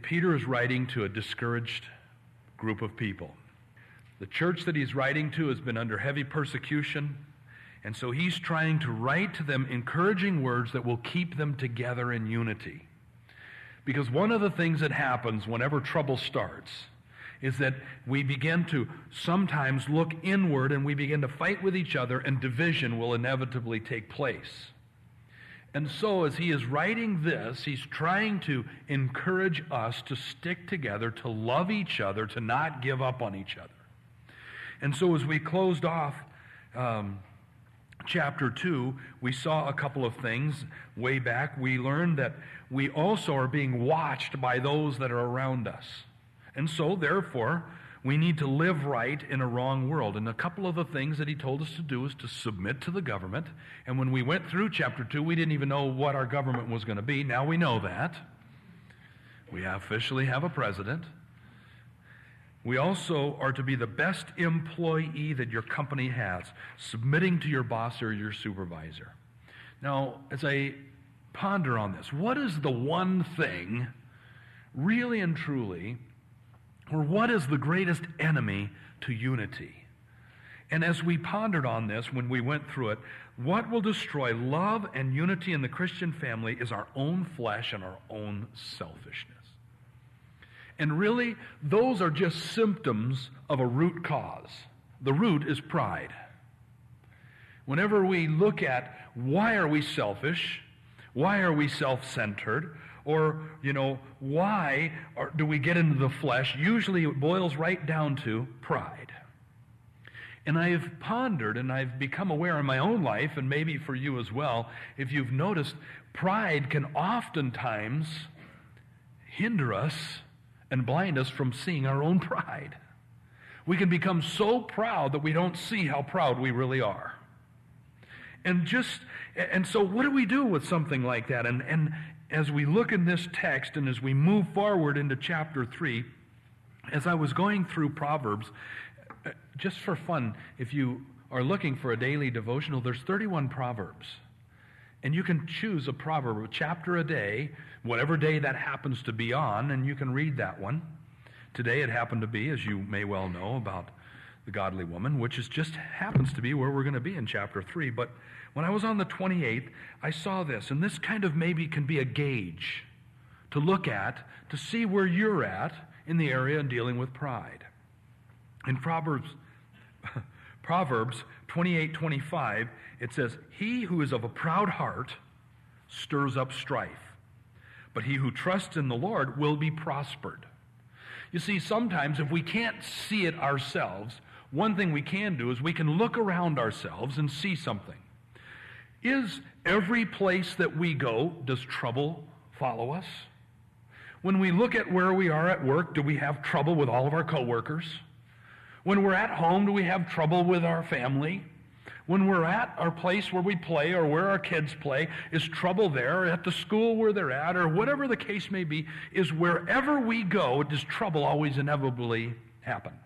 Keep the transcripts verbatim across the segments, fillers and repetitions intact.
Peter is writing to a discouraged group of people. The church that he's writing to has been under heavy persecution, and so he's trying to write to them encouraging words that will keep them together in unity. Because one of the things that happens whenever trouble starts is that we begin to sometimes look inward and we begin to fight with each other, and division will inevitably take place. And so as he is writing this, he's trying to encourage us to stick together, to love each other, to not give up on each other. And so as we closed off um, chapter two, we saw a couple of things way back. We learned that we also are being watched by those that are around us. And so, therefore, we need to live right in a wrong world. And a couple of the things that he told us to do is to submit to the government. And when we went through chapter two, we didn't even know what our government was going to be. Now we know that. We officially have a president. We also are to be the best employee that your company has, submitting to your boss or your supervisor. Now, as I ponder on this, what is the one thing, really and truly, or what is the greatest enemy to unity? And as we pondered on this when we went through it, what will destroy love and unity in the Christian family is our own flesh and our own selfishness. And really, those are just symptoms of a root cause. The root is pride. Whenever we look at why are we selfish, why are we self-centered, or, you know, why are, do we get into the flesh? Usually it boils right down to pride. And I've pondered and I've become aware in my own life, and maybe for you as well, if you've noticed, pride can oftentimes hinder us and blind us from seeing our own pride. We can become so proud that we don't see how proud we really are. And just, and so what do we do with something like that? And, and as we look in this text and as we move forward into chapter three, as I was going through Proverbs, just for fun, if you are looking for a daily devotional, there's thirty-one Proverbs. And you can choose a proverb, a chapter a day, whatever day that happens to be on, and you can read that one. Today it happened to be, as you may well know, about the godly woman, which is just happens to be where we're going to be in chapter three. But when I was on the twenty-eighth, I saw this, and this kind of maybe can be a gauge to look at, to see where you're at in the area in dealing with pride. In Proverbs, Proverbs twenty-eight twenty-five, it says, "He who is of a proud heart stirs up strife, but he who trusts in the Lord will be prospered." You see, sometimes if we can't see it ourselves, one thing we can do is we can look around ourselves and see something. Is every place that we go, does trouble follow us? When we look at where we are at work, do we have trouble with all of our coworkers? When we're at home, do we have trouble with our family? When we're at our place where we play or where our kids play, is trouble there? At the school where they're at, or whatever the case may be, is wherever we go, does trouble always inevitably happen?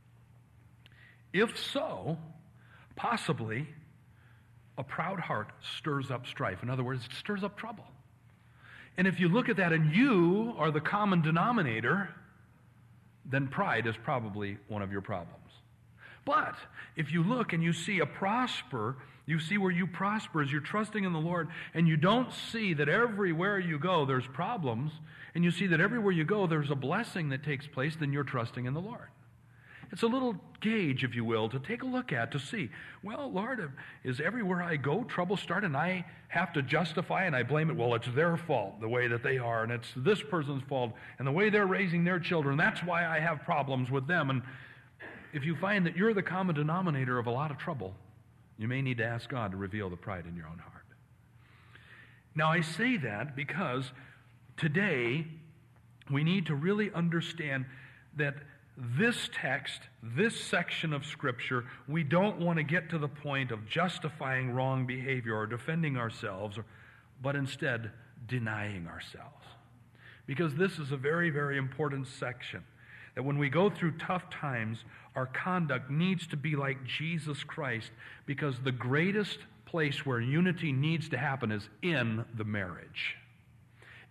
If so, possibly a proud heart stirs up strife. In other words, it stirs up trouble. And if you look at that and you are the common denominator, then pride is probably one of your problems. But if you look and you see a prosper, you see where you prosper as you're trusting in the Lord, and you don't see that everywhere you go there's problems, and you see that everywhere you go there's a blessing that takes place, then you're trusting in the Lord. It's a little gauge, if you will, to take a look at, to see, well, Lord, is everywhere I go trouble start and I have to justify and I blame it? Well, it's their fault, the way that they are, and it's this person's fault, and the way they're raising their children. That's why I have problems with them. And if you find that you're the common denominator of a lot of trouble, you may need to ask God to reveal the pride in your own heart. Now, I say that because today we need to really understand that this text, this section of Scripture, we don't want to get to the point of justifying wrong behavior or defending ourselves, or, but instead denying ourselves. Because this is a very, very important section. That when we go through tough times, our conduct needs to be like Jesus Christ, because the greatest place where unity needs to happen is in the marriage.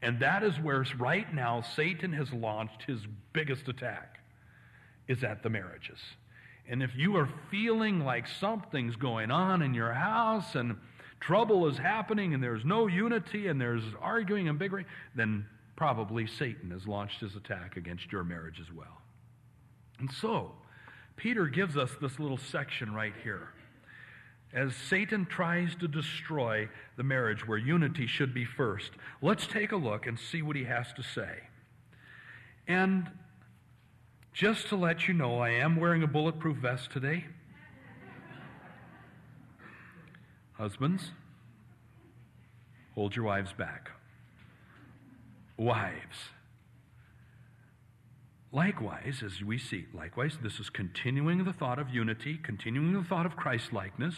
And that is where right now Satan has launched his biggest attack, is at the marriages. And if you are feeling like something's going on in your house and trouble is happening and there's no unity and there's arguing and bickering, then probably Satan has launched his attack against your marriage as well. And so, Peter gives us this little section right here. As Satan tries to destroy the marriage where unity should be first, let's take a look and see what he has to say. And just to let you know, I am wearing a bulletproof vest today. Husbands, hold your wives back. Wives, likewise, as we see, likewise, this is continuing the thought of unity, continuing the thought of Christ-likeness.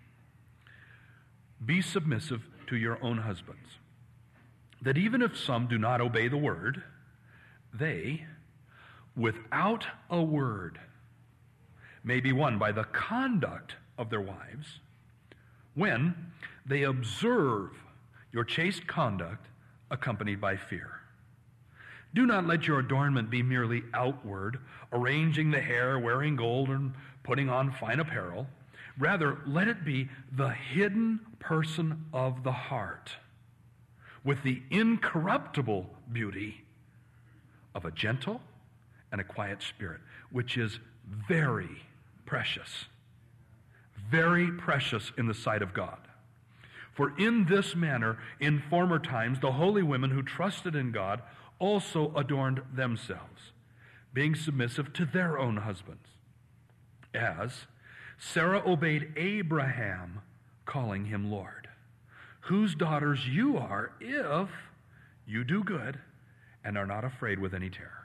Be submissive to your own husbands, that even if some do not obey the word, they, without a word, may be won by the conduct of their wives, when they observe your chaste conduct accompanied by fear. Do not let your adornment be merely outward, arranging the hair, wearing gold, and putting on fine apparel. Rather, let it be the hidden person of the heart, with the incorruptible beauty of a gentle and a quiet spirit, which is very precious, very precious in the sight of God. For in this manner, in former times, the holy women who trusted in God also adorned themselves, being submissive to their own husbands, as Sarah obeyed Abraham, calling him Lord, whose daughters you are if you do good and are not afraid with any terror.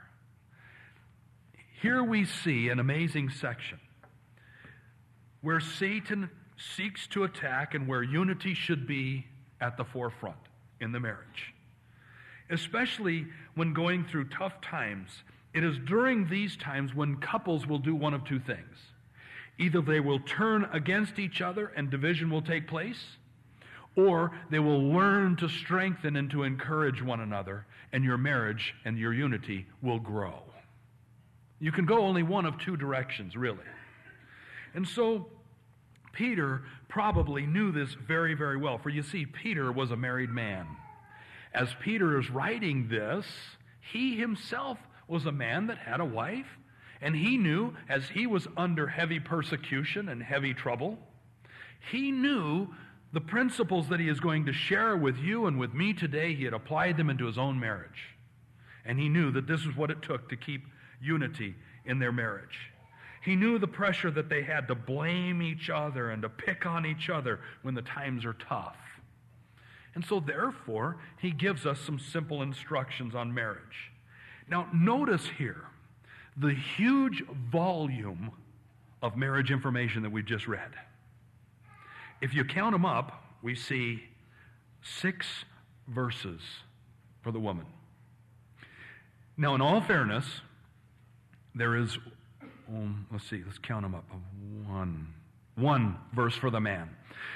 Here we see an amazing section where Satan seeks to attack and where unity should be at the forefront in the marriage. Especially when going through tough times, it is during these times when couples will do one of two things. Either they will turn against each other and division will take place, or they will learn to strengthen and to encourage one another, and your marriage and your unity will grow. You can go only one of two directions, really. And so, Peter probably knew this very, very well. For you see, Peter was a married man. As Peter is writing this, he himself was a man that had a wife, and he knew, as he was under heavy persecution and heavy trouble, he knew the principles that he is going to share with you and with me today. He had applied them into his own marriage. And he knew that this is what it took to keep unity in their marriage. He knew the pressure that they had to blame each other and to pick on each other when the times are tough. And so therefore, he gives us some simple instructions on marriage. Now, notice here the huge volume of marriage information that we've just read. If you count them up, we see six verses for the woman. Now, in all fairness, there is, um, let's see, let's count them up. One, one verse for the man.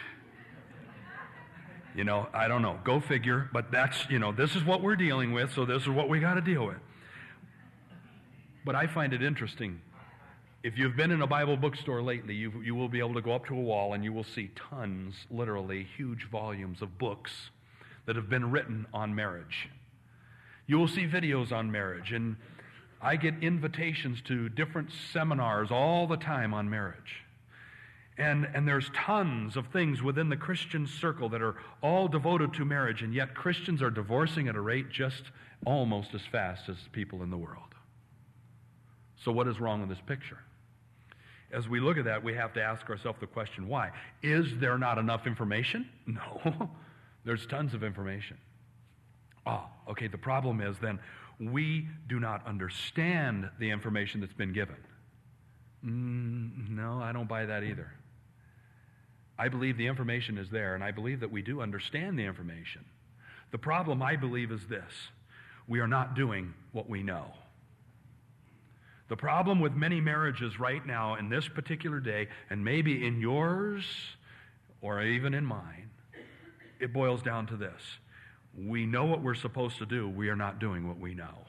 You know, I don't know. Go figure. But that's, you know, this is what we're dealing with, so this is what we got to deal with. But I find it interesting. If you've been in a Bible bookstore lately, you, you will be able to go up to a wall and you will see tons, literally huge volumes of books that have been written on marriage. You will see videos on marriage, and I get invitations to different seminars all the time on marriage. And, and there's tons of things within the Christian circle that are all devoted to marriage, and yet Christians are divorcing at a rate just almost as fast as people in the world. So what is wrong with this picture? As we look at that, we have to ask ourselves the question, why? Is there not enough information? No. There's tons of information. Oh, okay, the problem is then we do not understand the information that's been given. Mm, no, I don't buy that either. I believe the information is there, and I believe that we do understand the information. The problem, I believe, is this. We are not doing what we know. The problem with many marriages right now in this particular day, and maybe in yours or even in mine, it boils down to this. we know what we're supposed to do, we are not doing what we know.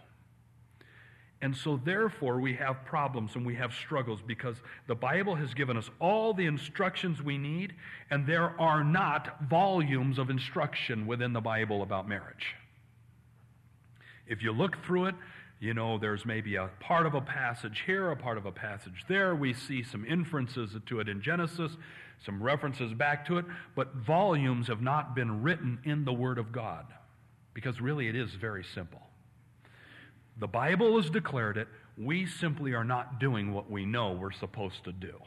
And so therefore we have problems and we have struggles because the Bible has given us all the instructions we need, and there are not volumes of instruction within the Bible about marriage. If you look through it, you know, there's maybe a part of a passage here, a part of a passage there. We see some inferences to it in Genesis, some references back to it, but volumes have not been written in the Word of God because really it is very simple. The Bible has declared it. We simply are not doing what we know we're supposed to do.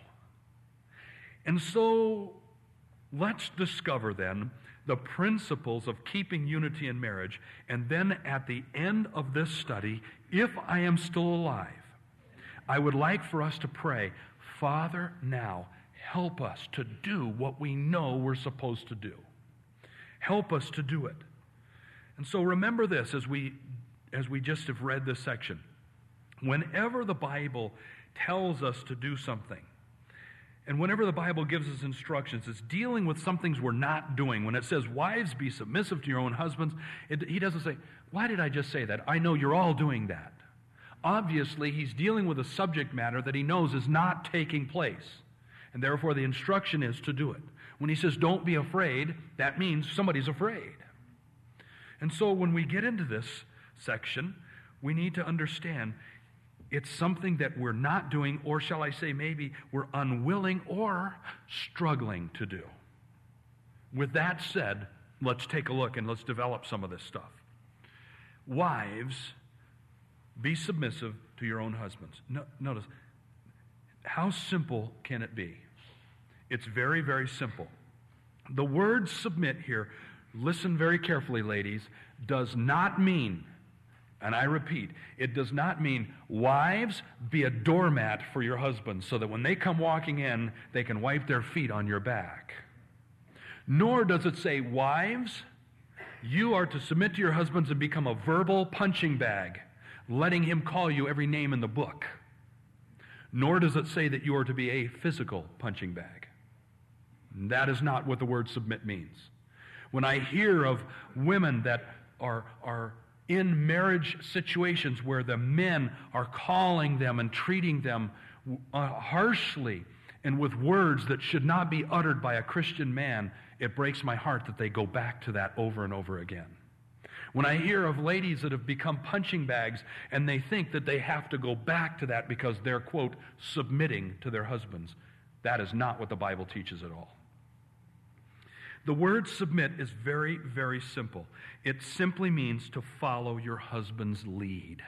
And so let's discover then the principles of keeping unity in marriage, and then at the end of this study, if I am still alive, I would like for us to pray, Father, now help us to do what we know we're supposed to do. Help us to do it. And so remember this as we as we just have read this section. Whenever the Bible tells us to do something, and whenever the Bible gives us instructions, it's dealing with some things we're not doing. When it says, wives, be submissive to your own husbands, it, he doesn't say, why did I just say that? I know you're all doing that. Obviously, he's dealing with a subject matter that he knows is not taking place, and therefore the instruction is to do it. When he says, don't be afraid, that means somebody's afraid. And so when we get into this section, we need to understand it's something that we're not doing, or shall I say maybe we're unwilling or struggling to do. With that said, let's take a look and let's develop some of this stuff. Wives, be submissive to your own husbands. No, notice, how simple can it be? It's very, very simple. The word submit here, listen very carefully, ladies, does not mean, and I repeat, it does not mean, wives, be a doormat for your husbands so that when they come walking in, they can wipe their feet on your back. Nor does it say, wives, you are to submit to your husbands and become a verbal punching bag, letting him call you every name in the book. Nor does it say that you are to be a physical punching bag. That is not what the word submit means. When I hear of women that are, are in marriage situations where the men are calling them and treating them uh, harshly and with words that should not be uttered by a Christian man, it breaks my heart that they go back to that over and over again. When I hear of ladies that have become punching bags and they think that they have to go back to that because they're, quote, submitting to their husbands, that is not what the Bible teaches at all. The word submit is very, very simple. It simply means to follow your husband's lead.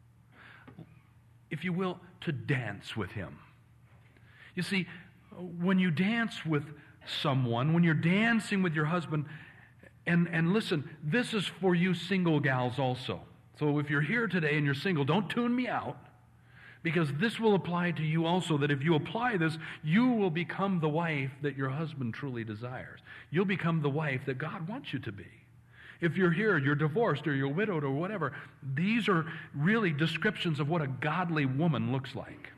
If you will, to dance with him. You see, when you dance with someone, when you're dancing with your husband, and, and listen, this is for you single gals also. So if you're here today and you're single, don't tune me out, because this will apply to you also, that if you apply this, you will become the wife that your husband truly desires. You'll become the wife that God wants you to be. If you're here, you're divorced or you're widowed or whatever, these are really descriptions of what a godly woman looks like.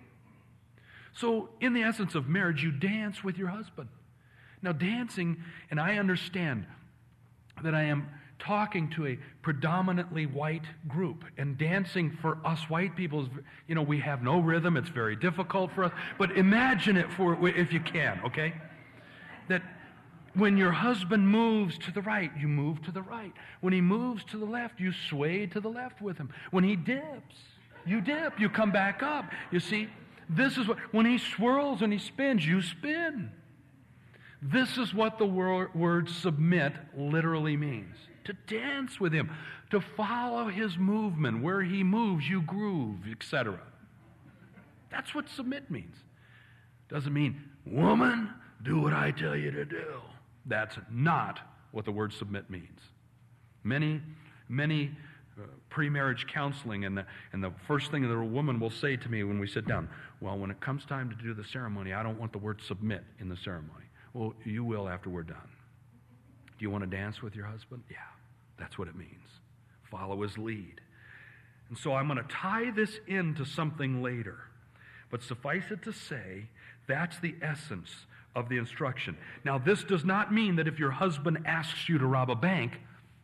So in the essence of marriage, you dance with your husband. Now dancing, and I understand that I am talking to a predominantly white group, and dancing for us white people is, you know, we have no rhythm, it's very difficult for us, but imagine it for, if you can, okay? That when your husband moves to the right, you move to the right. When he moves to the left, you sway to the left with him. When he dips, you dip, you come back up. You see, this is what, when he swirls and he spins, you spin. This is what the word, word submit literally means. To dance with him, to follow his movement. Where he moves, you groove, et cetera. That's what submit means. Doesn't mean, woman, do what I tell you to do. That's not what the word submit means. Many, many uh, pre-marriage counseling, and the, and the first thing that a woman will say to me when we sit down, well, when it comes time to do the ceremony, I don't want the word submit in the ceremony. Well, you will after we're done. Do you want to dance with your husband? Yeah, that's what it means. Follow his lead. And so I'm going to tie this into something later. But suffice it to say, that's the essence of the instruction. Now, this does not mean that if your husband asks you to rob a bank,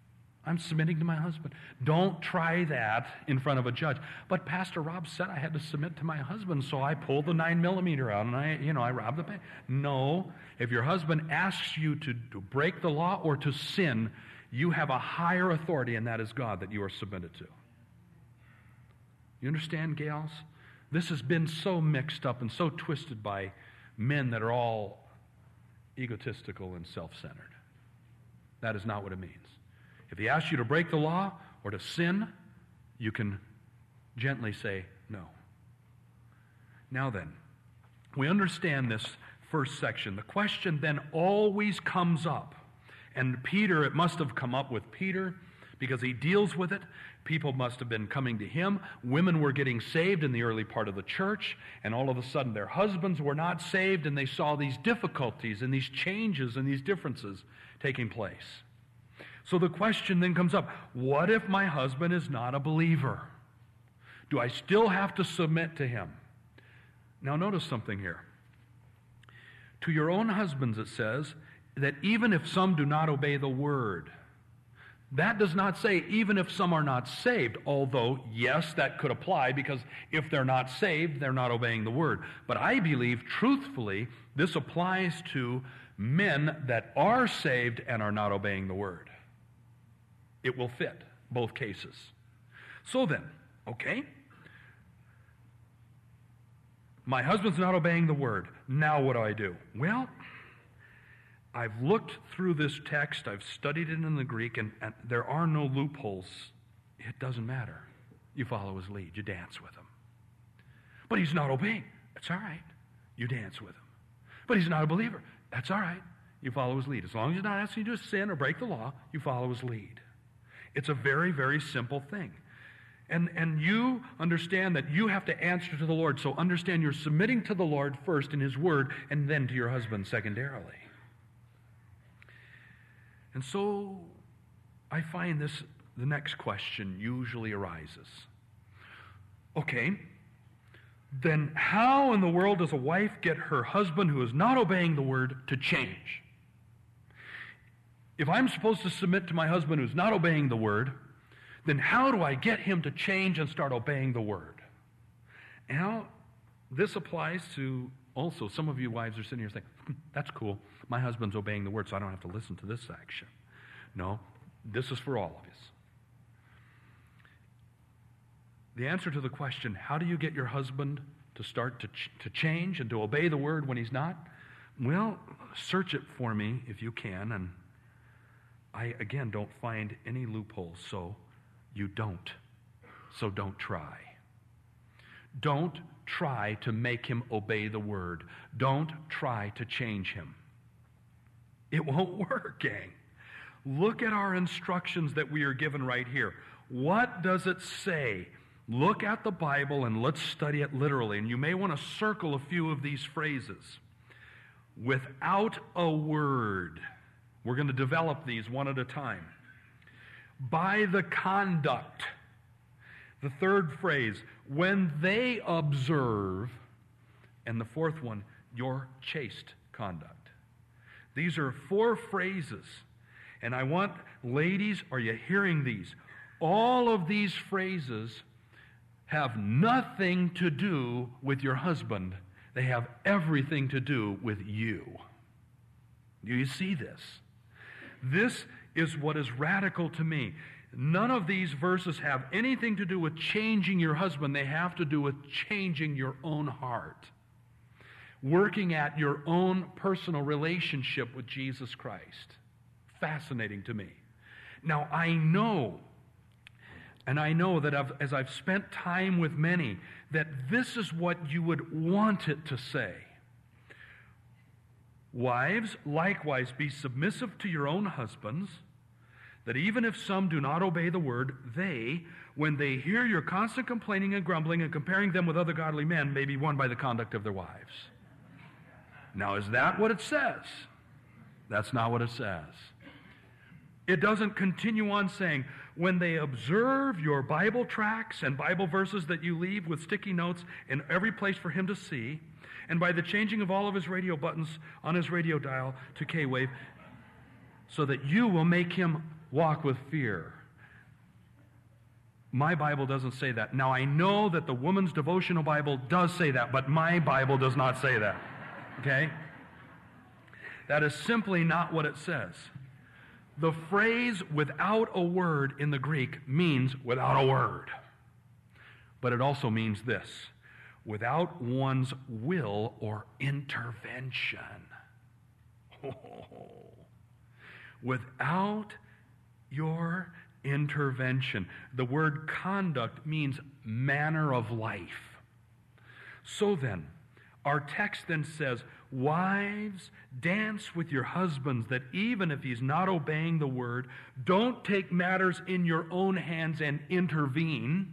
I'm submitting to my husband. Don't try that in front of a judge. But Pastor Rob said I had to submit to my husband, so I pulled the nine millimeter out and I, you know, I robbed the bank. No. If your husband asks you to, to break the law or to sin, you have a higher authority, and that is God that you are submitted to. You understand, gals? This has been so mixed up and so twisted by men that are all egotistical and self-centered. That is not what it means. If he asks you to break the law or to sin, you can gently say no. Now then, we understand this first section. The question then always comes up. And Peter, it must have come up with Peter because he deals with it. People must have been coming to him. Women were getting saved in the early part of the church, and all of a sudden their husbands were not saved, and they saw these difficulties and these changes and these differences taking place. So the question then comes up, what if my husband is not a believer? Do I still have to submit to him? Now notice something here. To your own husbands, it says, that even if some do not obey the word. That does not say even if some are not saved, although, yes, that could apply, because if they're not saved, they're not obeying the word. But I believe, truthfully, this applies to men that are saved and are not obeying the word. It will fit both cases. So then, okay, my husband's not obeying the word. Now what do I do? Well, I've looked through this text, I've studied it in the Greek, and, and there are no loopholes. It doesn't matter. You follow his lead, you dance with him. But he's not obeying. That's all right. You dance with him. But he's not a believer. That's all right. You follow his lead. As long as he's not asking you to sin or break the law, you follow his lead. It's a very, very simple thing. And, and you understand that you have to answer to the Lord. So understand you're submitting to the Lord first in his word, and then to your husband secondarily. And so I find this, the next question usually arises. Okay, then how in the world does a wife get her husband who is not obeying the word to change? If I'm supposed to submit to my husband who's not obeying the word, then how do I get him to change and start obeying the word? Now, this applies to also, some of you wives are sitting here saying, hmm, that's cool. My husband's obeying the word, so I don't have to listen to this section. No, this is for all of us. The answer to the question, how do you get your husband to start to, ch- to change and to obey the word when he's not? Well, search it for me if you can, and I, again, don't find any loopholes, so you don't. So don't try. Don't try to make him obey the word. Don't try to change him. It won't work, gang. Look at our instructions that we are given right here. What does it say? Look at the Bible and let's study it literally. And you may want to circle a few of these phrases. Without a word. We're going to develop these one at a time. By the conduct. The third phrase, when they observe. And the fourth one, your chaste conduct. These are four phrases. And I want, ladies, are you hearing these? All of these phrases have nothing to do with your husband. They have everything to do with you. Do you see this? This is what is radical to me. None of these verses have anything to do with changing your husband. They have to do with changing your own heart. Working at your own personal relationship with Jesus Christ. Fascinating to me. Now, I know, and I know that I've, as I've spent time with many, that this is what you would want it to say. Wives, likewise, be submissive to your own husbands, that even if some do not obey the word, they, when they hear your constant complaining and grumbling and comparing them with other godly men, may be won by the conduct of their wives. Now, is that what it says? That's not what it says. It doesn't continue on saying, when they observe your Bible tracts and Bible verses that you leave with sticky notes in every place for him to see, and by the changing of all of his radio buttons on his radio dial to K-Wave, so that you will make him walk with fear. My Bible doesn't say that. Now, I know that the Woman's Devotional Bible does say that, but my Bible does not say that. Okay? That is simply not what it says. The phrase without a word in the Greek means without a word. But it also means this: without one's will or intervention. Oh. Without your intervention. The word conduct means manner of life. So then, our text then says, wives, dance with your husbands, that even if he's not obeying the word, don't take matters in your own hands and intervene.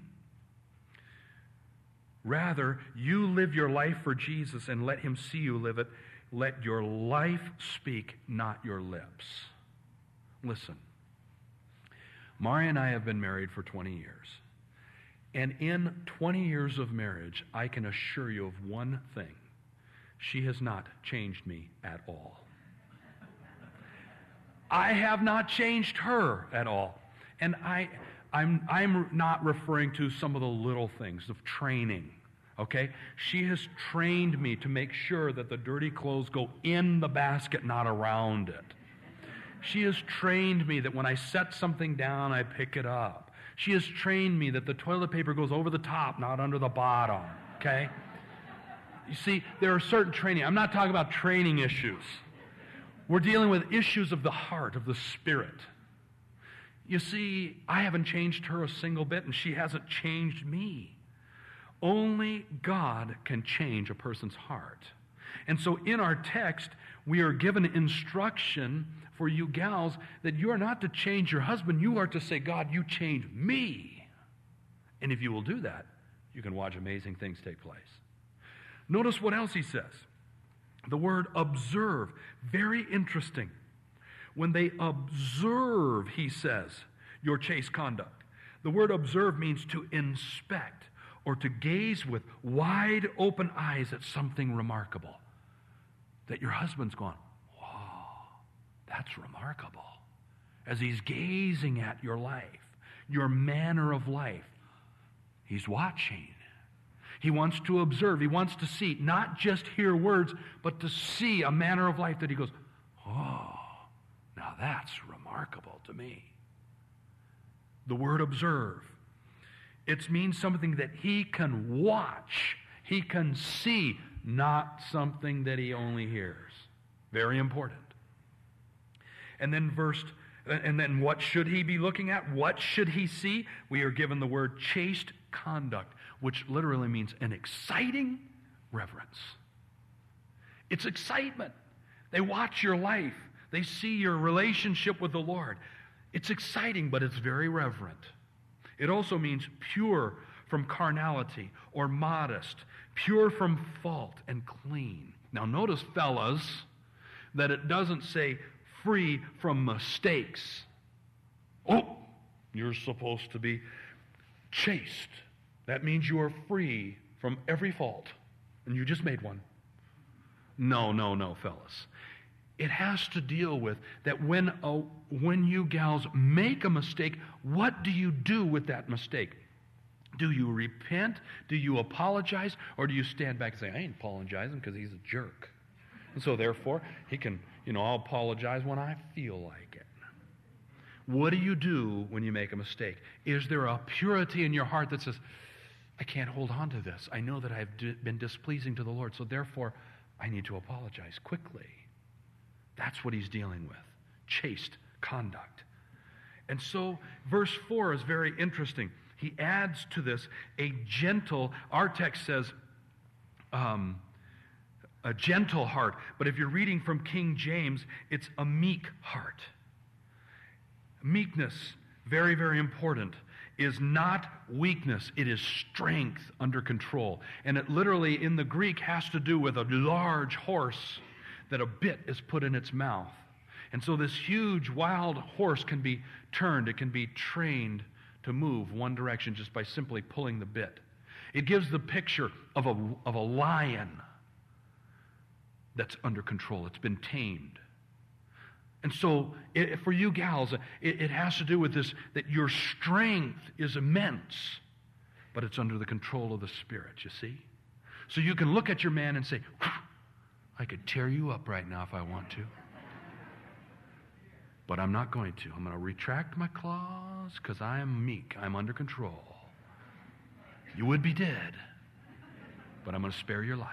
Rather, you live your life for Jesus and let him see you live it. Let your life speak, not your lips. Listen, Mari and I have been married for twenty years. And in twenty years of marriage, I can assure you of one thing. She has not changed me at all. I have not changed her at all. And I, I'm, I'm not referring to some of the little things of training, okay? She has trained me to make sure that the dirty clothes go in the basket, not around it. She has trained me that when I set something down, I pick it up. She has trained me that the toilet paper goes over the top, not under the bottom, okay? You see, there are certain training. I'm not talking about training issues. We're dealing with issues of the heart, of the spirit. You see, I haven't changed her a single bit, and she hasn't changed me. Only God can change a person's heart. And so in our text, we are given instruction for you gals that you are not to change your husband. You are to say, God, you change me. And if you will do that, you can watch amazing things take place. Notice what else he says. The word observe, very interesting. When they observe, he says, your chaste conduct. The word observe means to inspect or to gaze with wide open eyes at something remarkable. That your husband's gone, wow, that's remarkable. As he's gazing at your life, your manner of life, he's watching. He wants to observe. He wants to see, not just hear words, but to see a manner of life that he goes, oh, now that's remarkable to me. The word observe, it means something that he can watch, he can see, not something that he only hears. Very important. And then verse, and then what should he be looking at? What should he see? We are given the word chaste conduct, which literally means an exciting reverence. It's excitement. They watch your life. They see your relationship with the Lord. It's exciting, but it's very reverent. It also means pure from carnality or modest, pure from fault and clean. Now notice, fellas, that it doesn't say free from mistakes. Oh, you're supposed to be chaste. That means you are free from every fault. And you just made one. No, no, no, fellas. It has to deal with that when, a, when you gals make a mistake, what do you do with that mistake? Do you repent? Do you apologize? Or do you stand back and say, I ain't apologizing because he's a jerk. And so therefore, he can, you know, I'll apologize when I feel like it. What do you do when you make a mistake? Is there a purity in your heart that says, I can't hold on to this. I know that I've d- been displeasing to the Lord, so therefore I need to apologize quickly. That's what he's dealing with. Chaste conduct. And so verse four is very interesting. He adds to this a gentle, our text says, um, a gentle heart. But if you're reading from King James, it's a meek heart. Meekness, very, very important, is not weakness. It is strength under control. And it literally, in the Greek, has to do with a large horse that a bit is put in its mouth. And so this huge, wild horse can be turned. It can be trained to move one direction just by simply pulling the bit. It gives the picture of a, of a lion that's under control. It's been tamed. And so it, for you gals, it, it has to do with this, that your strength is immense, but it's under the control of the Spirit, you see? So you can look at your man and say, I could tear you up right now if I want to. But I'm not going to. I'm going to retract my claws because I am meek. I'm under control. You would be dead, but I'm going to spare your life.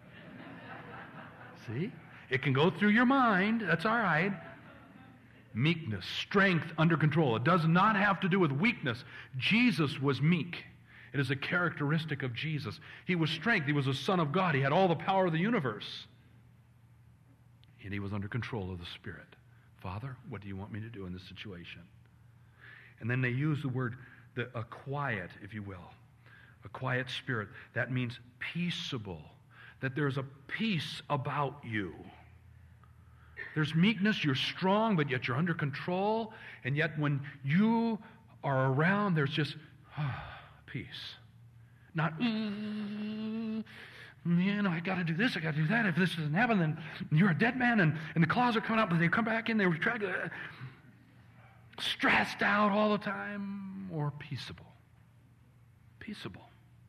See? It can go through your mind. That's all right. Meekness, strength under control. It does not have to do with weakness. Jesus was meek. It is a characteristic of Jesus. He was strength. He was a Son of God. He had all the power of the universe. And he was under control of the Spirit. Father, what do you want me to do in this situation? And then they use the word, the, a quiet, if you will. A quiet spirit. That means peaceable. That there's a peace about you. There's meekness, you're strong, but yet you're under control. And yet when you are around, there's just ah, peace. Not, mm, you know, I got to do this, I got to do that. If this doesn't happen, then you're a dead man. And, and the claws are coming up, and they come back in, they retract, uh, stressed out all the time, or peaceable. Peaceable.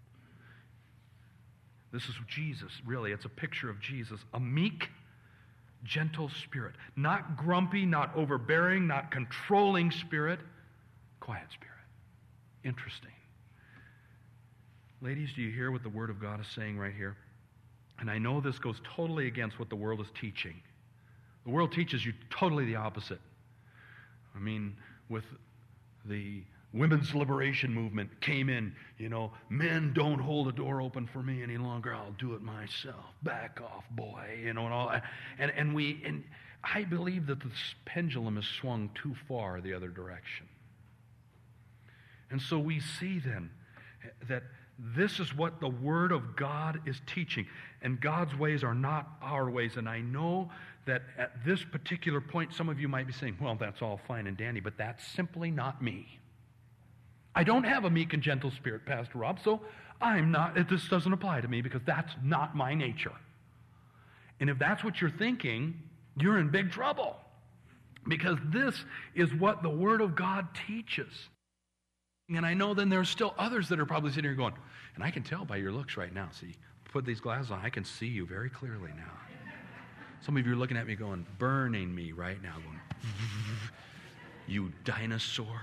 This is Jesus, really. It's a picture of Jesus. A meek, gentle spirit. Not grumpy, not overbearing, not controlling spirit. Quiet spirit. Interesting. Ladies, do you hear what the Word of God is saying right here? And I know this goes totally against what the world is teaching. The world teaches you totally the opposite. I mean, with the women's liberation movement came in, you know, men don't hold the door open for me any longer. I'll do it myself. Back off, boy, you know, and all that. And, and we, and I believe that this pendulum has swung too far the other direction. And so we see then that this is what the Word of God is teaching. And God's ways are not our ways. And I know that at this particular point, some of you might be saying, well, that's all fine and dandy, but that's simply not me. I don't have a meek and gentle spirit, Pastor Rob, so I'm not, this doesn't apply to me because that's not my nature. And if that's what you're thinking, you're in big trouble. Because this is what the Word of God teaches. And I know then there's still others that are probably sitting here going, and I can tell by your looks right now, see, put these glasses on, I can see you very clearly now. Some of you are looking at me going, burning me right now, going, you dinosaur.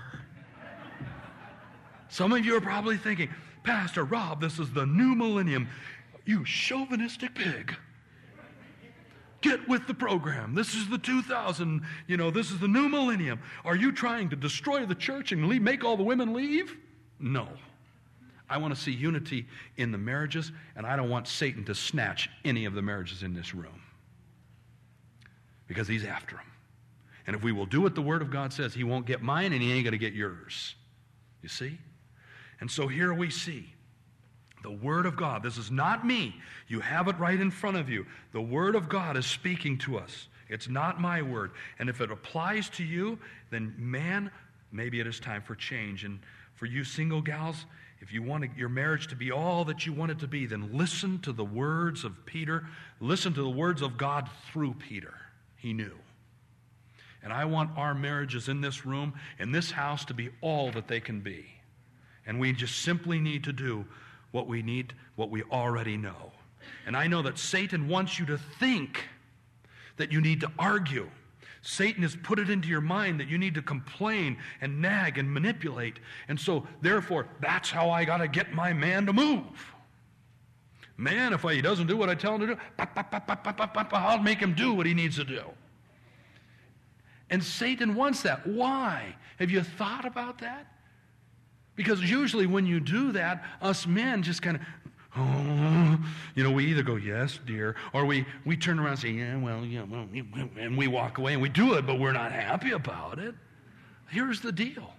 Some of you are probably thinking, Pastor Rob, this is the new millennium. You chauvinistic pig. Get with the program. This is the two thousand, you know, this is the new millennium. Are you trying to destroy the church and leave, make all the women leave? No. I want to see unity in the marriages, and I don't want Satan to snatch any of the marriages in this room. Because he's after them. And if we will do what the Word of God says, he won't get mine and he ain't going to get yours. You see? And so here we see the Word of God. This is not me. You have it right in front of you. The Word of God is speaking to us. It's not my word. And if it applies to you, then man, maybe it is time for change. And for you single gals, if you want your marriage to be all that you want it to be, then listen to the words of Peter. Listen to the words of God through Peter. He knew. And I want our marriages in this room, in this house, to be all that they can be. And we just simply need to do what we need, what we already know. And I know that Satan wants you to think that you need to argue. Satan has put it into your mind that you need to complain and nag and manipulate. And so, therefore, that's how I got to get my man to move. Man, if he doesn't do what I tell him to do, I'll make him do what he needs to do. And Satan wants that. Why? Have you thought about that? Because usually when you do that, us men just kind of, oh, you know, we either go, yes, dear, or we, we turn around and say, yeah, well, yeah, well, and we walk away and we do it, but we're not happy about it. Here's the deal.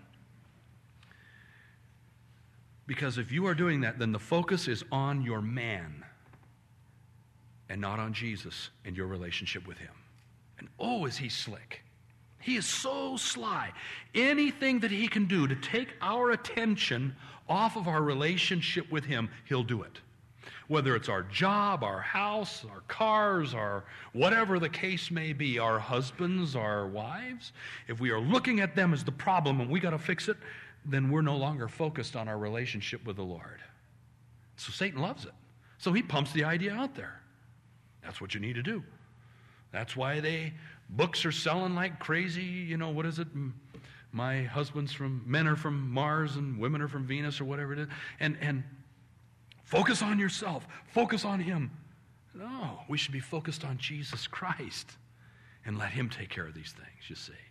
Because if you are doing that, then the focus is on your man and not on Jesus and your relationship with him. And oh, is he slick. He is so sly. Anything that he can do to take our attention off of our relationship with him, he'll do it. Whether it's our job, our house, our cars, our whatever the case may be, our husbands, our wives, if we are looking at them as the problem and we got to fix it, then we're no longer focused on our relationship with the Lord. So Satan loves it. So he pumps the idea out there. That's what you need to do. That's why they books are selling like crazy. You know, what is it? My husband's from, men are from Mars and women are from Venus or whatever it is. And, and focus on yourself. Focus on him. No, we should be focused on Jesus Christ and let him take care of these things, you see.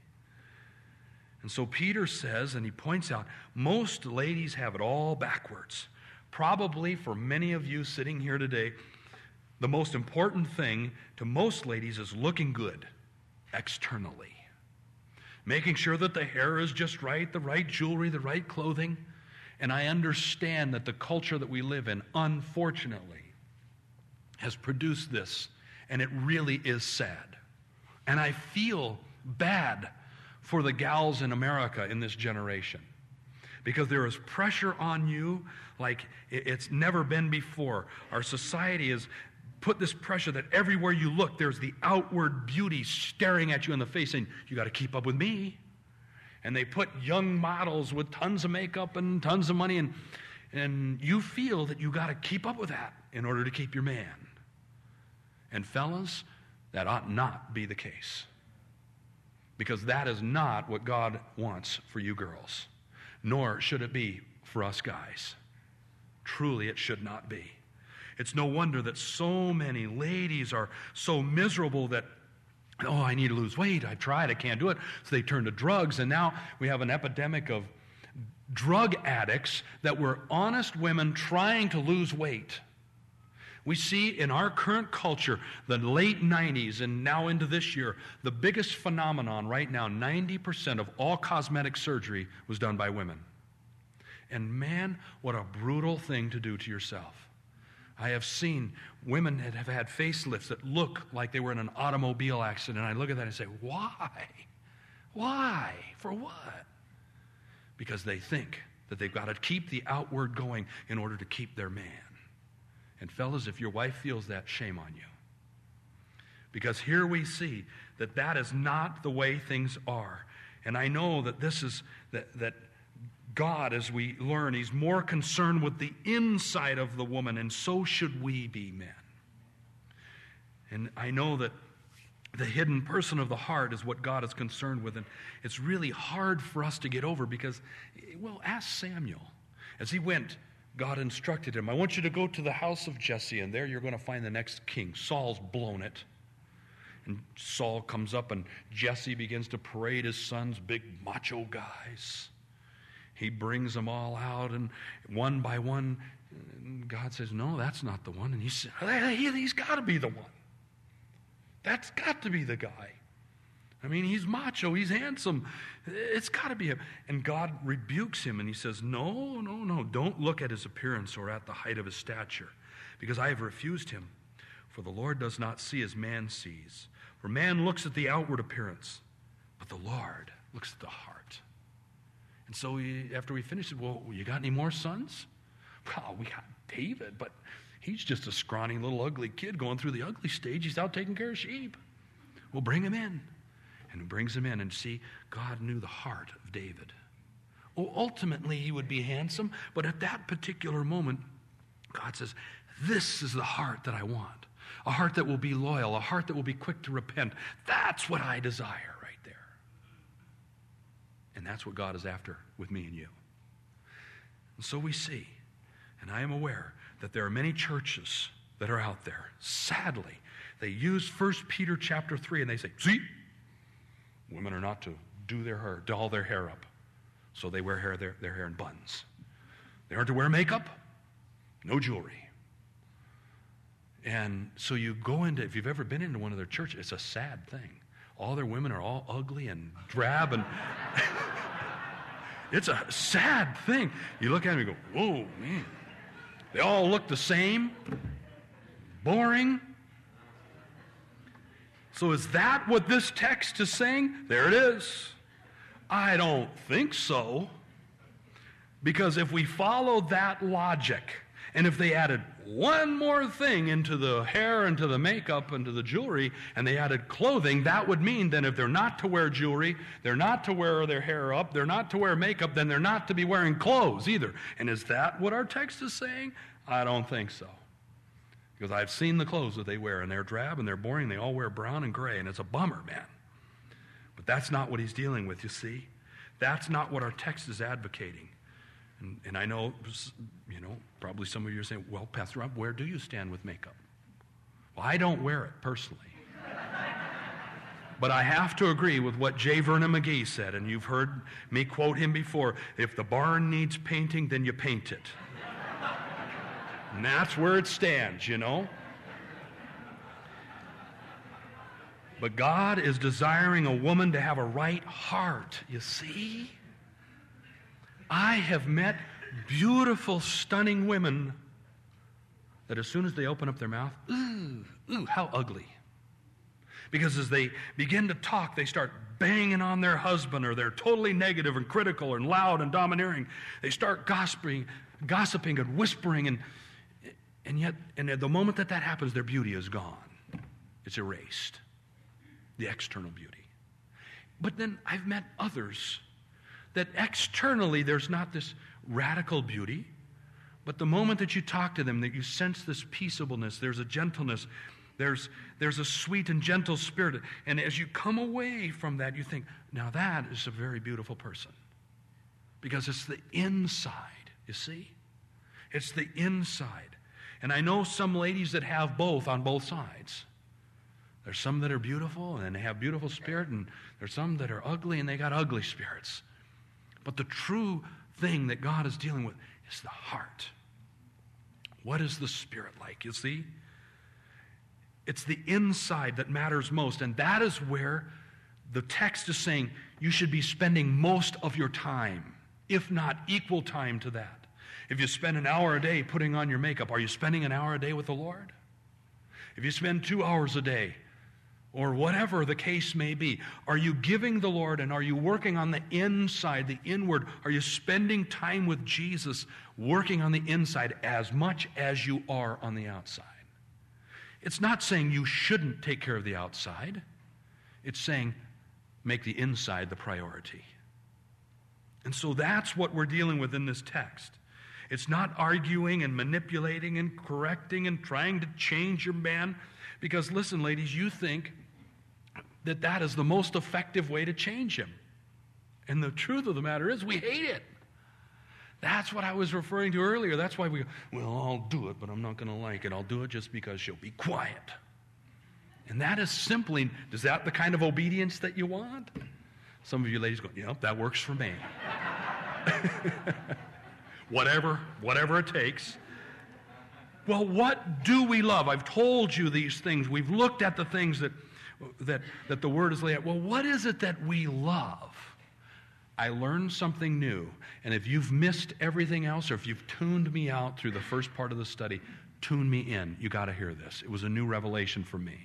And so Peter says, and he points out, most ladies have it all backwards. Probably for many of you sitting here today, the most important thing to most ladies is looking good externally. Making sure that the hair is just right, the right jewelry, the right clothing. And I understand that the culture that we live in, unfortunately, has produced this, and it really is sad. And I feel bad for the gals in America in this generation, because there is pressure on you like it's never been before. Our society has put this pressure that everywhere you look, there's the outward beauty staring at you in the face saying, you got to keep up with me. And they put young models with tons of makeup and tons of money, and, and you feel that you got to keep up with that in order to keep your man. And fellas, that ought not be the case, because that is not what God wants for you girls, nor should it be for us guys. Truly, it should not be. It's no wonder that so many ladies are so miserable that, oh, I need to lose weight. I've tried. I can't do it. So they turn to drugs, and now we have an epidemic of drug addicts that were honest women trying to lose weight. We see in our current culture, the late nineties and now into this year, the biggest phenomenon right now, ninety percent of all cosmetic surgery was done by women. And man, what a brutal thing to do to yourself. I have seen women that have had facelifts that look like they were in an automobile accident. I look at that and say, why? Why? For what? Because they think that they've got to keep the outward going in order to keep their man. And fellas, if your wife feels that, shame on you. Because here we see that that is not the way things are. And I know that this is, that, that God, as we learn, he's more concerned with the inside of the woman, and so should we be, men. And I know that the hidden person of the heart is what God is concerned with, and it's really hard for us to get over because, well, ask Samuel. As he went, God instructed him, I want you to go to the house of Jesse, and there you're going to find the next king. Saul's blown it. And Saul comes up, and Jesse begins to parade his sons, big macho guys. He brings them all out, and one by one, God says, no, that's not the one. And he said, he's got to be the one. That's got to be the guy. I mean, he's macho, he's handsome. It's got to be him. And God rebukes him, and he says, no, no, no, don't look at his appearance or at the height of his stature, because I have refused him. For the Lord does not see as man sees. For man looks at the outward appearance, but the Lord looks at the heart. And so he, after we finished, he said, well, you got any more sons? Well, we got David, but he's just a scrawny little ugly kid going through the ugly stage. He's out taking care of sheep. We'll bring him in. And he brings him in, and see, God knew the heart of David. Oh, ultimately, he would be handsome, but at that particular moment, God says, this is the heart that I want. A heart that will be loyal, a heart that will be quick to repent. That's what I desire right there. And that's what God is after with me and you. And so we see, and I am aware that there are many churches that are out there. Sadly, they use First Peter chapter three, and they say, see, women are not to do their hair, doll their hair up. So they wear hair, their, their hair in buns. They aren't to wear makeup, no jewelry. And so you go into, if you've ever been into one of their churches, it's a sad thing. All their women are all ugly and drab, and it's a sad thing. You look at them and go, whoa, man. They all look the same, boring. So is that what this text is saying? There it is. I don't think so. Because if we follow that logic, And if they added one more thing into the hair and to the makeup and to the jewelry, and they added clothing, that would mean then if they're not to wear jewelry, they're not to wear their hair up, they're not to wear makeup, then they're not to be wearing clothes either. And is that what our text is saying? I don't think so. Because I've seen the clothes that they wear, and they're drab and they're boring. They all wear brown and gray, and it's a bummer, man. But that's not what he's dealing with, you see. That's not what our text is advocating. And, and I know, you know, probably some of you are saying, well, Pastor Rob, where do you stand with makeup? Well, I don't wear it personally. But I have to agree with what J. Vernon McGee said, and you've heard me quote him before. If the barn needs painting, then you paint it. And that's where it stands, you know. But God is desiring a woman to have a right heart, you see. I have met beautiful, stunning women that as soon as they open up their mouth, ooh, ooh, how ugly. Because as they begin to talk, they start banging on their husband, or they're totally negative and critical and loud and domineering. They start gossiping, gossiping and whispering, and and yet, and at the moment that that happens, their beauty is gone. It's erased, the external beauty. But then I've met others that externally there's not this radical beauty, but the moment that you talk to them, that you sense this peaceableness, there's a gentleness, there's, there's a sweet and gentle spirit. And as you come away from that, you think, now that is a very beautiful person. Because it's the inside, you see? It's the inside. And I know some ladies that have both on both sides. There's some that are beautiful and they have beautiful spirit, and there's some that are ugly and they got ugly spirits. But the true thing that God is dealing with is the heart. What is the spirit like, you see? It's the inside that matters most, and that is where the text is saying you should be spending most of your time, if not equal time to that. If you spend an hour a day putting on your makeup, are you spending an hour a day with the Lord? If you spend two hours a day, or whatever the case may be, are you giving the Lord, and are you working on the inside, the inward? Are you spending time with Jesus, working on the inside as much as you are on the outside? It's not saying you shouldn't take care of the outside. It's saying make the inside the priority. And so that's what we're dealing with in this text. It's not arguing and manipulating and correcting and trying to change your man. Because listen, ladies, you think that that is the most effective way to change him. And the truth of the matter is we hate it. That's what I was referring to earlier. That's why we go, well, I'll do it, but I'm not going to like it. I'll do it just because she'll be quiet. And that is simply, is that the kind of obedience that you want? Some of you ladies go, yeah, that works for me. Whatever, whatever it takes. Well, what do we love? I've told you these things. We've looked at the things that, that, that the Word is laid out. Well, what is it that we love? I learned something new. And if you've missed everything else, or if you've tuned me out through the first part of the study, tune me in. You got to hear this. It was a new revelation for me.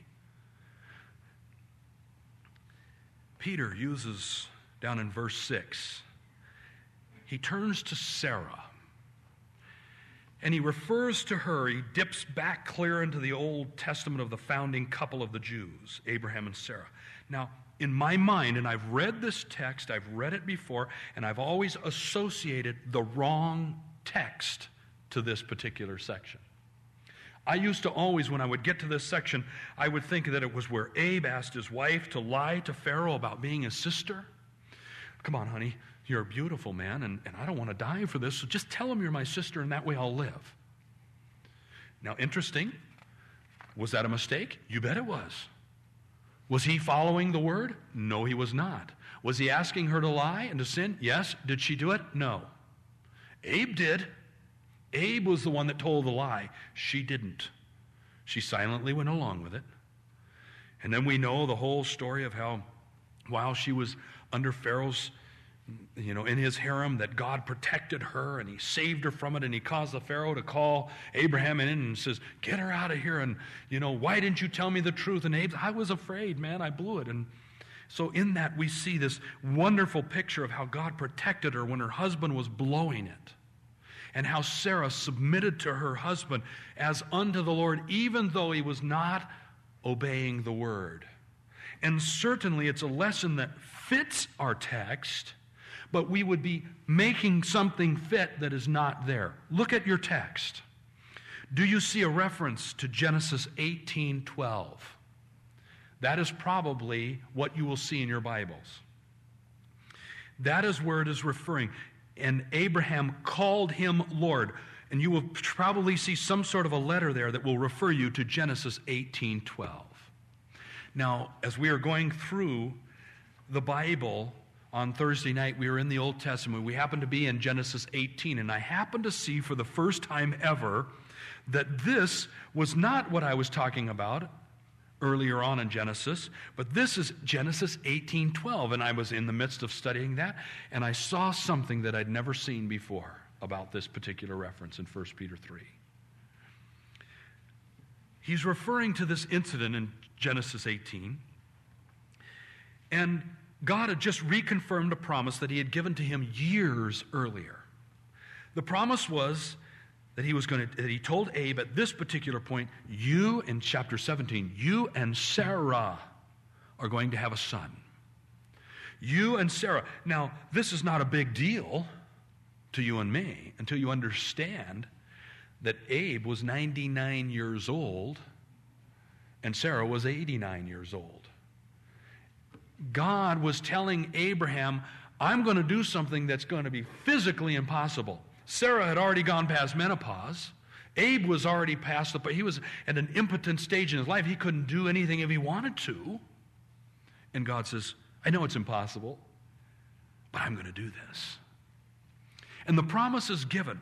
Peter uses, down in verse six, he turns to Sarah. And he refers to her, he dips back clear into the Old Testament of the founding couple of the Jews, Abraham and Sarah. Now, in my mind, and I've read this text, I've read it before, and I've always associated the wrong text to this particular section. I used to always, when I would get to this section, I would think that it was where Abe asked his wife to lie to Pharaoh about being his sister. Come on, honey. You're a beautiful man, and, and I don't want to die for this, so just tell him you're my sister, and that way I'll live. Now, interesting. Was that a mistake? You bet it was. Was he following the word? No, he was not. Was he asking her to lie and to sin? Yes. Did she do it? No. Abe did. Abe was the one that told the lie. She didn't. She silently went along with it. And then we know the whole story of how while she was under Pharaoh's, you know, in his harem, that God protected her and he saved her from it, and he caused the Pharaoh to call Abraham in and says, get her out of here, and, you know, why didn't you tell me the truth? And Abe, I was afraid, man, I blew it. And so in that we see this wonderful picture of how God protected her when her husband was blowing it. and how Sarah submitted to her husband as unto the Lord, even though he was not obeying the word. And certainly it's a lesson that fits our text, but we would be making something fit that is not there. Look at your text. Do you see a reference to Genesis eighteen twelve? That is probably what you will see in your Bibles. That is where it is referring. And Abraham called him Lord. And you will probably see some sort of a letter there that will refer you to Genesis eighteen twelve. Now, as we are going through the Bible on Thursday night, we were in the Old Testament. We happened to be in Genesis eighteen, and I happened to see for the first time ever that this was not what I was talking about earlier on in Genesis, but this is Genesis eighteen twelve, and I was in the midst of studying that, and I saw something that I'd never seen before about this particular reference in First Peter three. He's referring to this incident in Genesis eighteen, and God had just reconfirmed a promise that he had given to him years earlier. The promise was that he was going to, that he told Abe at this particular point, you, in chapter seventeen, you and Sarah are going to have a son. You and Sarah. Now, this is not a big deal to you and me until you understand that Abe was ninety-nine years old and Sarah was eighty-nine years old. God was telling Abraham, I'm going to do something that's going to be physically impossible. Sarah had already gone past menopause. Abe was already past the point. He was at an impotent stage in his life. He couldn't do anything if he wanted to. And God says, I know it's impossible, but I'm going to do this. And the promise is given.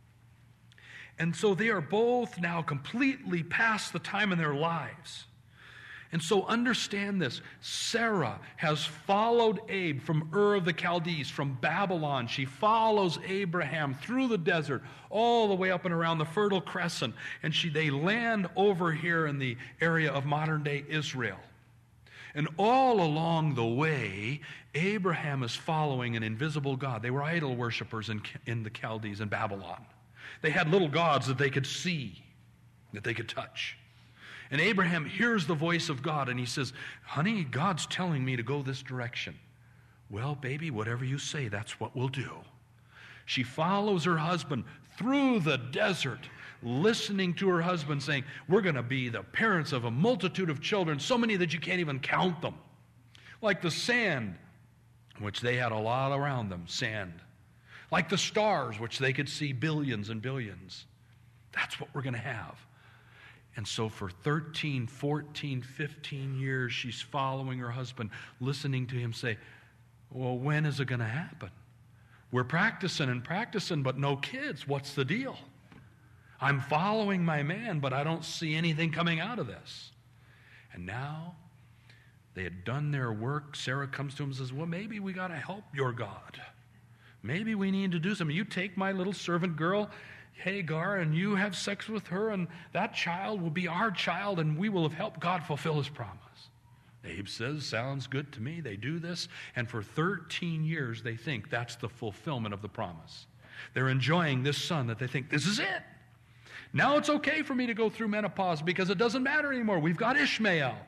And so they are both now completely past the time in their lives. And so understand this. Sarah has followed Abe from Ur of the Chaldees, from Babylon. She follows Abraham through the desert, all the way up and around the Fertile Crescent. And she, they land over here in the area of modern-day Israel. And all along the way, Abraham is following an invisible God. They were idol worshipers in, in the Chaldees in Babylon. They had little gods that they could see, that they could touch. And Abraham hears the voice of God and he says, honey, God's telling me to go this direction. Well, baby, whatever you say, that's what we'll do. She follows her husband through the desert, listening to her husband saying, we're going to be the parents of a multitude of children, so many that you can't even count them. Like the sand, which they had a lot around them, sand. Like the stars, which they could see billions and billions. That's what we're going to have. And so for thirteen, fourteen, fifteen years, she's following her husband, listening to him say, well, when is it going to happen? We're practicing and practicing, but no kids. What's the deal? I'm following my man, but I don't see anything coming out of this. And now they had done their work. Sarah comes to him and says, well, maybe we got to help your God. Maybe we need to do something. You take my little servant girl, Hagar, and you have sex with her, and that child will be our child, and we will have helped God fulfill his promise. Abe says, sounds good to me. They do this, and for thirteen years they think that's the fulfillment of the promise. They're enjoying this son that they think, this is it. Now it's okay for me to go through menopause because it doesn't matter anymore. We've got Ishmael.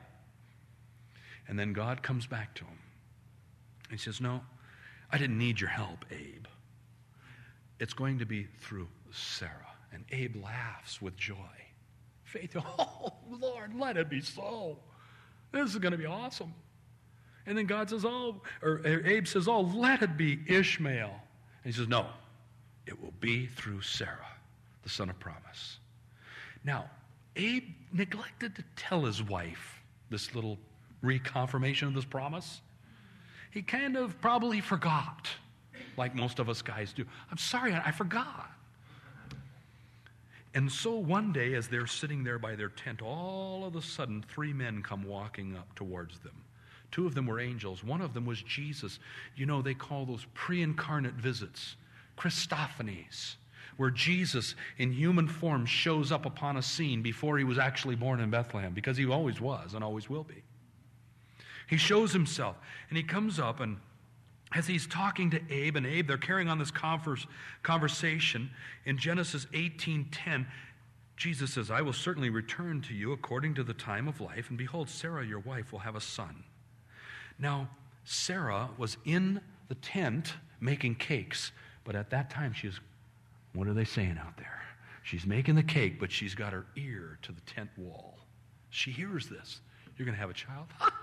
And then God comes back to him. He says, no, I didn't need your help, Abe. It's going to be through Sarah. And Abe laughs with joy. Faith, oh, Lord, let it be so. This is going to be awesome. And then God says, oh, or Abe says, oh, let it be Ishmael. And he says, no, it will be through Sarah, the son of promise. Now, Abe neglected to tell his wife this little reconfirmation of this promise. He kind of probably forgot, like most of us guys do. I'm sorry, I forgot. And so one day, as they're sitting there by their tent, all of a sudden, three men come walking up towards them. Two of them were angels. One of them was Jesus. You know, they call those pre-incarnate visits Christophanies, where Jesus in human form shows up upon a scene before he was actually born in Bethlehem, because he always was and always will be. He shows himself, and he comes up, and as he's talking to Abe, and Abe, they're carrying on this converse, conversation. In Genesis eighteen ten, Jesus says, I will certainly return to you according to the time of life, and behold, Sarah, your wife, will have a son. Now, Sarah was in the tent making cakes, but at that time she was, what are they saying out there? She's making the cake, but she's got her ear to the tent wall. She hears this. You're going to have a child?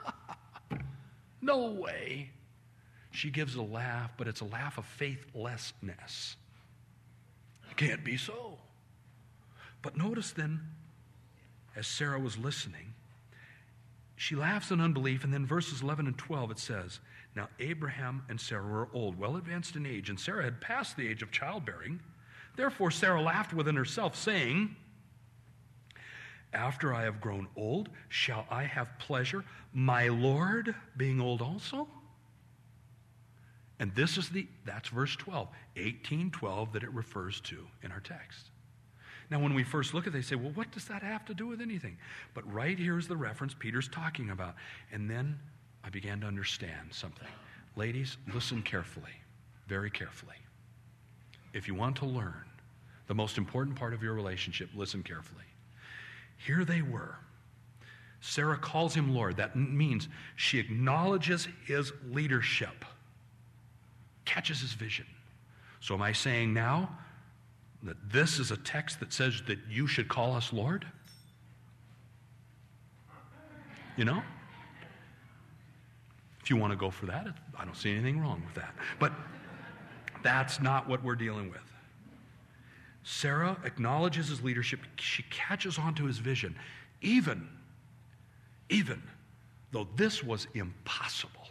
No way. She gives a laugh, but it's a laugh of faithlessness. It can't be so. But notice then, as Sarah was listening, she laughs in unbelief, and then verses eleven and twelve it says, now Abraham and Sarah were old, well advanced in age, and Sarah had passed the age of childbearing. Therefore Sarah laughed within herself, saying, after I have grown old, shall I have pleasure, my Lord being old also? And this is the, that's verse twelve, eighteen twelve that it refers to in our text. Now, when we first look at it, they say, well, what does that have to do with anything? But right here is the reference Peter's talking about. And then I began to understand something. Ladies, listen carefully, very carefully. If you want to learn the most important part of your relationship, listen carefully. Here they were. Sarah calls him Lord. That means she acknowledges his leadership, catches his vision. So am I saying now that this is a text that says that you should call us Lord? You know? If you want to go for that, I don't see anything wrong with that. But that's not what we're dealing with. Sarah acknowledges his leadership. She catches on to his vision, even, even though this was impossible.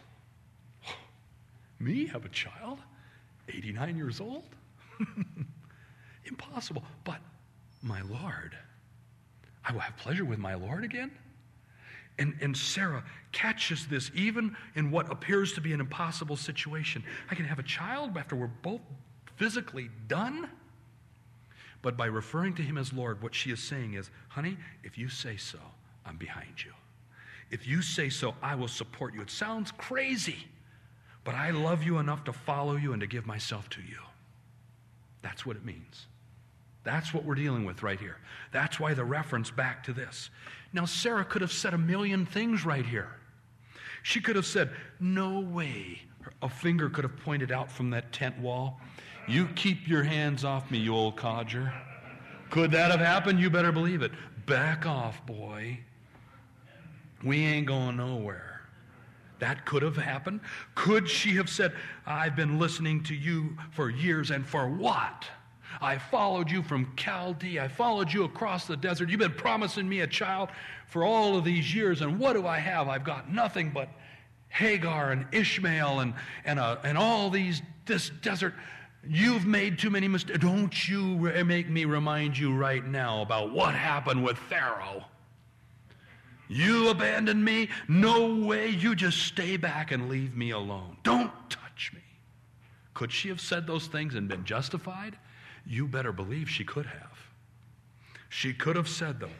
Me have a child? eighty-nine years old? Impossible. But my Lord, I will have pleasure with my Lord again? And, and Sarah catches this even in what appears to be an impossible situation. I can have a child after we're both physically done? But by referring to him as Lord, what she is saying is, honey, if you say so, I'm behind you. If you say so, I will support you. It sounds crazy, but I love you enough to follow you and to give myself to you. That's what it means. That's what we're dealing with right here. That's why the reference back to this. Now, Sarah could have said a million things right here. She could have said, no way. A finger could have pointed out from that tent wall. You keep your hands off me, you old codger. Could that have happened? You better believe it. Back off, boy. We ain't going nowhere. That could have happened. Could she have said, I've been listening to you for years, and for what? I followed you from Chaldea. I followed you across the desert. You've been promising me a child for all of these years, and what do I have? I've got nothing but Hagar and Ishmael and, and, uh, and all these, this desert. You've made too many mistakes. Don't you make me remind you right now about what happened with Pharaoh. You abandoned me? No way. You just stay back and leave me alone. Don't touch me. Could she have said those things and been justified? You better believe she could have. She could have said them.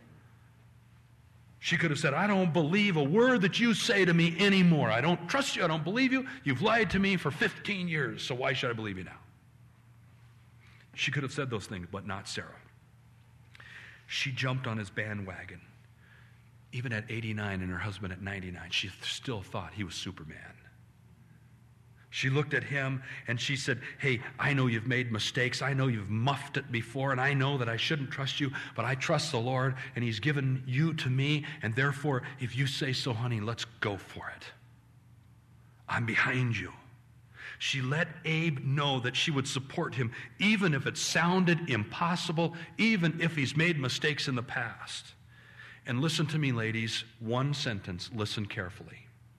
She could have said, I don't believe a word that you say to me anymore. I don't trust you. I don't believe you. You've lied to me for fifteen years, so why should I believe you now? She could have said those things, but not Sarah. She jumped on his bandwagon. Even at eighty-nine and her husband at ninety-nine, she still thought he was Superman. She looked at him and she said, hey, I know you've made mistakes. I know you've muffed it before, and I know that I shouldn't trust you, but I trust the Lord, and he's given you to me, and therefore, if you say so, honey, let's go for it. I'm behind you. She let Abe know that she would support him, even if it sounded impossible, even if he's made mistakes in the past. And listen to me, ladies, one sentence, listen carefully.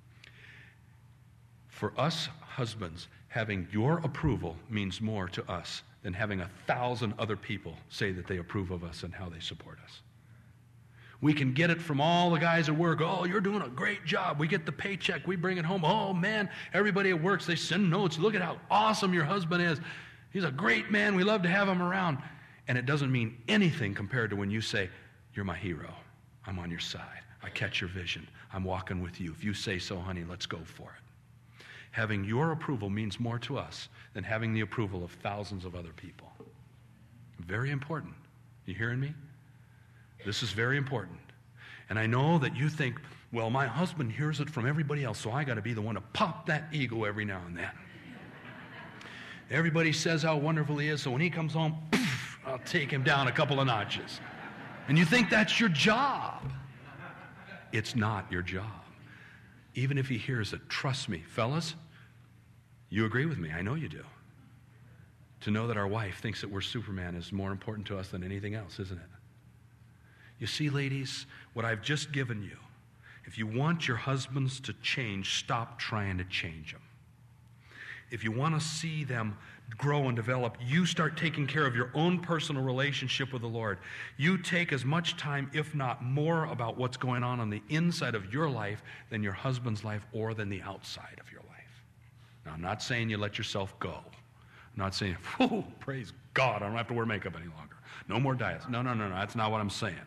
For us husbands, having your approval means more to us than having a thousand other people say that they approve of us and how they support us. We can get it from all the guys at work. Oh, you're doing a great job. We get the paycheck. We bring it home. Oh, man, everybody at work, they send notes. Look at how awesome your husband is. He's a great man. We love to have him around. And it doesn't mean anything compared to when you say, you're my hero. I'm on your side. I catch your vision. I'm walking with you. If you say so, honey, let's go for it. having your approval means more to us than having the approval of thousands of other people. Very important. You hearing me? This is very important. And I know that you think, well, my husband hears it from everybody else, so I got to be the one to pop that ego every now and then. Everybody says how wonderful he is, so when he comes home, poof, I'll take him down a couple of notches. And you think that's your job. It's not your job. Even if he hears it, trust me, fellas, you agree with me. I know you do. To know that our wife thinks that we're Superman is more important to us than anything else, isn't it? You see, ladies, what I've just given you, if you want your husbands to change, stop trying to change them. If you want to see them grow and develop, you start taking care of your own personal relationship with the Lord. You take as much time, if not more, about what's going on on the inside of your life than your husband's life or than the outside of your life. Now, I'm not saying you let yourself go. I'm not saying, oh, praise God, I don't have to wear makeup any longer. No more diets. No, no, no, no, that's not what I'm saying.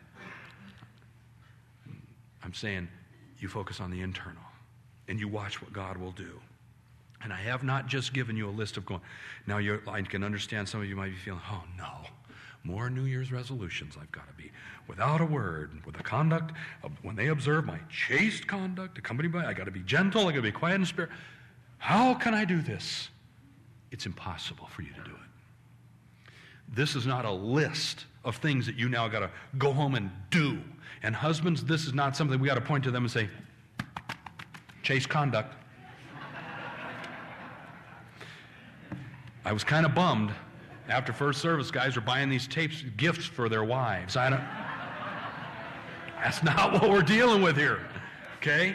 I'm saying you focus on the internal and you watch what God will do. And I have not just given you a list of going, now you're, I can understand some of you might be feeling, oh no, more New Year's resolutions I've got to be without a word, with the conduct of when they observe my chaste conduct, accompanied by, I got to be gentle, I got to be quiet in spirit. How can I do this? It's impossible for you to do it. This is not a list of things that you now got to go home and do. And husbands, this is not something we got to point to them and say, chaste conduct. I was kind of bummed after first service. Guys are buying these tapes, gifts for their wives. I don't. That's not what we're dealing with here, okay?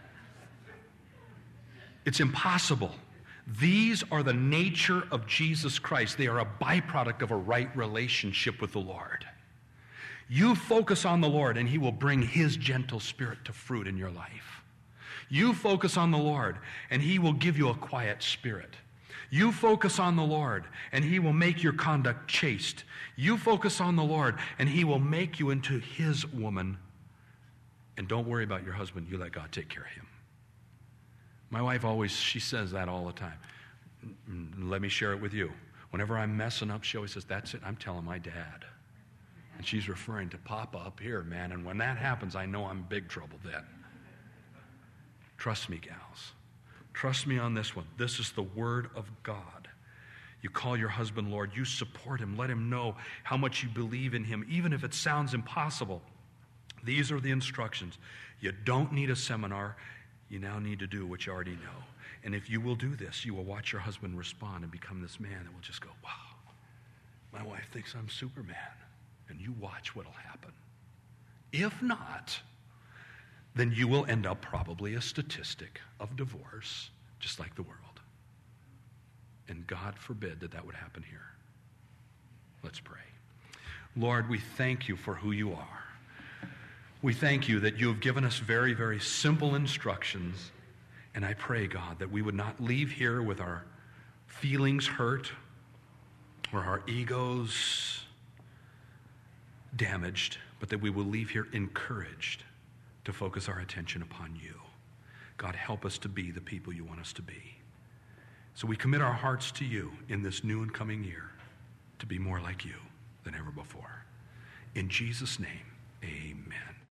It's impossible. These are the nature of Jesus Christ. They are a byproduct of a right relationship with the Lord. You focus on the Lord, and He will bring His gentle spirit to fruit in your life. You focus on the Lord, and He will give you a quiet spirit. You focus on the Lord, and He will make your conduct chaste. You focus on the Lord, and He will make you into His woman. And don't worry about your husband. You let God take care of him. My wife always, she says that all the time. Let me share it with you. Whenever I'm messing up, she always says, that's it, I'm telling my dad. And she's referring to Papa up here, man. And when that happens, I know I'm in big trouble then. Trust me, gals. Trust me on this one. This is the Word of God. You call your husband Lord. You support him. Let him know how much you believe in him, even if it sounds impossible. These are the instructions. You don't need a seminar. You now need to do what you already know. And if you will do this, you will watch your husband respond and become this man that will just go, wow, my wife thinks I'm Superman. And you watch what will happen. If not, then you will end up probably a statistic of divorce, just like the world. And God forbid that that would happen here. Let's pray. Lord, we thank you for who you are. We thank you that you have given us very, very simple instructions. And I pray, God, that we would not leave here with our feelings hurt or our egos damaged, but that we will leave here encouraged to focus our attention upon you. God, help us to be the people you want us to be. So we commit our hearts to you in this new and coming year to be more like you than ever before. In Jesus' name, amen.